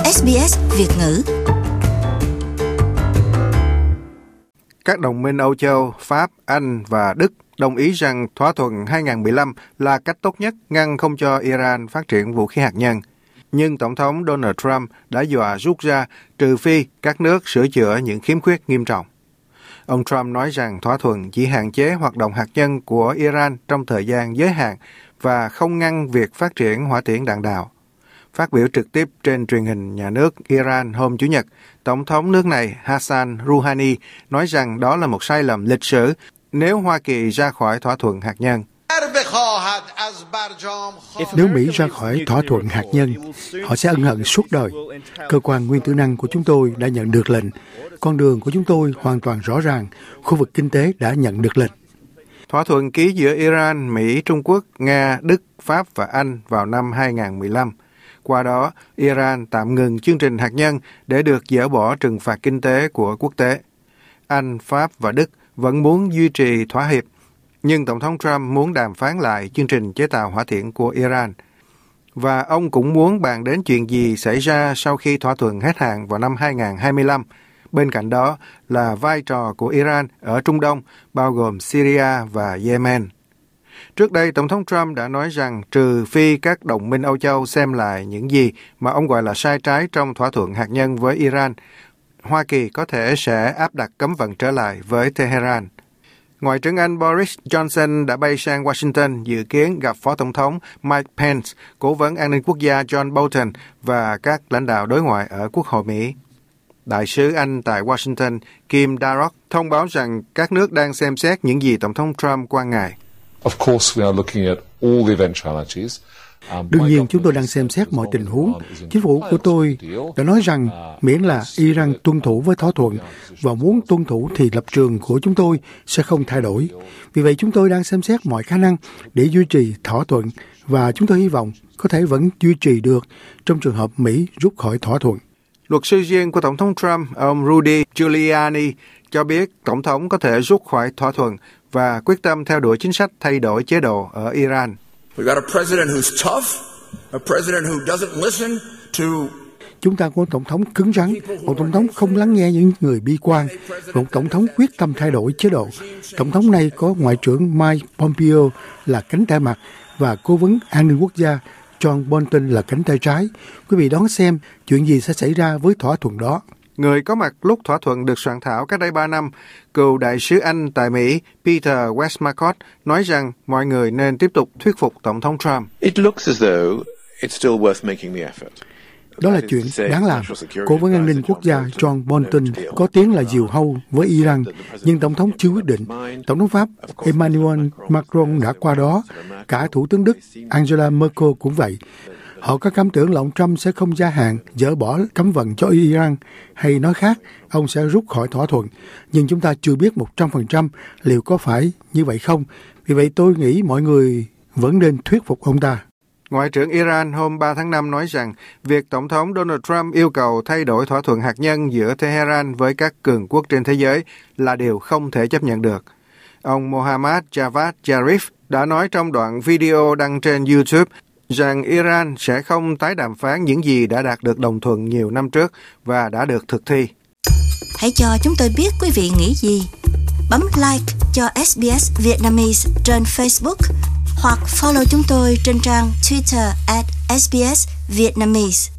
SBS Việt ngữ. Các đồng minh Âu Châu, Pháp, Anh và Đức đồng ý rằng thỏa thuận 2015 là cách tốt nhất ngăn không cho Iran phát triển vũ khí hạt nhân. Nhưng Tổng thống Donald Trump đã dọa rút ra trừ phi các nước sửa chữa những khiếm khuyết nghiêm trọng. Ông Trump nói rằng thỏa thuận chỉ hạn chế hoạt động hạt nhân của Iran trong thời gian giới hạn và không ngăn việc phát triển hỏa tiễn đạn đạo. Phát biểu trực tiếp trên truyền hình nhà nước Iran hôm Chủ nhật, Tổng thống nước này Hassan Rouhani nói rằng đó là một sai lầm lịch sử nếu Hoa Kỳ ra khỏi thỏa thuận hạt nhân. Nếu Mỹ ra khỏi thỏa thuận hạt nhân, họ sẽ ân hận suốt đời. Cơ quan nguyên tử năng của chúng tôi đã nhận được lệnh. Con đường của chúng tôi hoàn toàn rõ ràng. Khu vực kinh tế đã nhận được lệnh. Thỏa thuận ký giữa Iran, Mỹ, Trung Quốc, Nga, Đức, Pháp và Anh vào năm 2015. Qua đó, Iran tạm ngừng chương trình hạt nhân để được dỡ bỏ trừng phạt kinh tế của quốc tế. Anh, Pháp và Đức vẫn muốn duy trì thỏa hiệp, nhưng Tổng thống Trump muốn đàm phán lại chương trình chế tạo hỏa tiễn của Iran. Và ông cũng muốn bàn đến chuyện gì xảy ra sau khi thỏa thuận hết hạn vào năm 2025. Bên cạnh đó là vai trò của Iran ở Trung Đông, bao gồm Syria và Yemen. Trước đây, Tổng thống Trump đã nói rằng trừ phi các đồng minh Âu Châu xem lại những gì mà ông gọi là sai trái trong thỏa thuận hạt nhân với Iran, Hoa Kỳ có thể sẽ áp đặt cấm vận trở lại với Tehran. Ngoại trưởng Anh Boris Johnson đã bay sang Washington dự kiến gặp Phó Tổng thống Mike Pence, Cố vấn An ninh Quốc gia John Bolton và các lãnh đạo đối ngoại ở Quốc hội Mỹ. Đại sứ Anh tại Washington, Kim Darroch, thông báo rằng các nước đang xem xét những gì Tổng thống Trump quan ngại. Đương nhiên, chúng tôi đang xem xét mọi tình huống. Chính phủ của tôi đã nói rằng miễn là Iran tuân thủ với thỏa thuận và muốn tuân thủ thì lập trường của chúng tôi sẽ không thay đổi. Vì vậy, chúng tôi đang xem xét mọi khả năng để duy trì thỏa thuận và chúng tôi hy vọng có thể vẫn duy trì được trong trường hợp Mỹ rút khỏi thỏa thuận. Luật sư riêng của Tổng thống Trump, ông Rudy Giuliani, cho biết Tổng thống có thể rút khỏi thỏa thuận và quyết tâm theo đuổi chính sách thay đổi chế độ ở Iran. Chúng ta có một tổng thống cứng rắn, một tổng thống không lắng nghe những người bi quan, một tổng thống quyết tâm thay đổi chế độ. Tổng thống này có Ngoại trưởng Mike Pompeo là cánh tay mặt và Cố vấn An ninh Quốc gia John Bolton là cánh tay trái. Quý vị đón xem chuyện gì sẽ xảy ra với thỏa thuận đó. Người có mặt lúc thỏa thuận được soạn thảo cách đây 3 năm, cựu đại sứ Anh tại Mỹ Peter Westmacott nói rằng mọi người nên tiếp tục thuyết phục Tổng thống Trump. Đó là chuyện đáng làm. Cố vấn An ninh Quốc gia John Bolton có tiếng là diều hâu với Iran, nhưng Tổng thống chưa quyết định. Tổng thống Pháp Emmanuel Macron đã qua đó, cả Thủ tướng Đức Angela Merkel cũng vậy. Họ có cảm tưởng là ông Trump sẽ không gia hạn, dỡ bỏ cấm vận cho Iran, hay nói khác, ông sẽ rút khỏi thỏa thuận. Nhưng chúng ta chưa biết 100% liệu có phải như vậy không. Vì vậy tôi nghĩ mọi người vẫn nên thuyết phục ông ta. Ngoại trưởng Iran hôm 3 tháng 5 nói rằng việc Tổng thống Donald Trump yêu cầu thay đổi thỏa thuận hạt nhân giữa Tehran với các cường quốc trên thế giới là điều không thể chấp nhận được. Ông Mohammad Javad Zarif đã nói trong đoạn video đăng trên YouTube rằng Iran sẽ không tái đàm phán những gì đã đạt được đồng thuận nhiều năm trước và đã được thực thi. Hãy cho chúng tôi biết quý vị nghĩ gì. Bấm like cho SBS Vietnamese trên Facebook hoặc follow chúng tôi trên trang Twitter @SBS Vietnamese.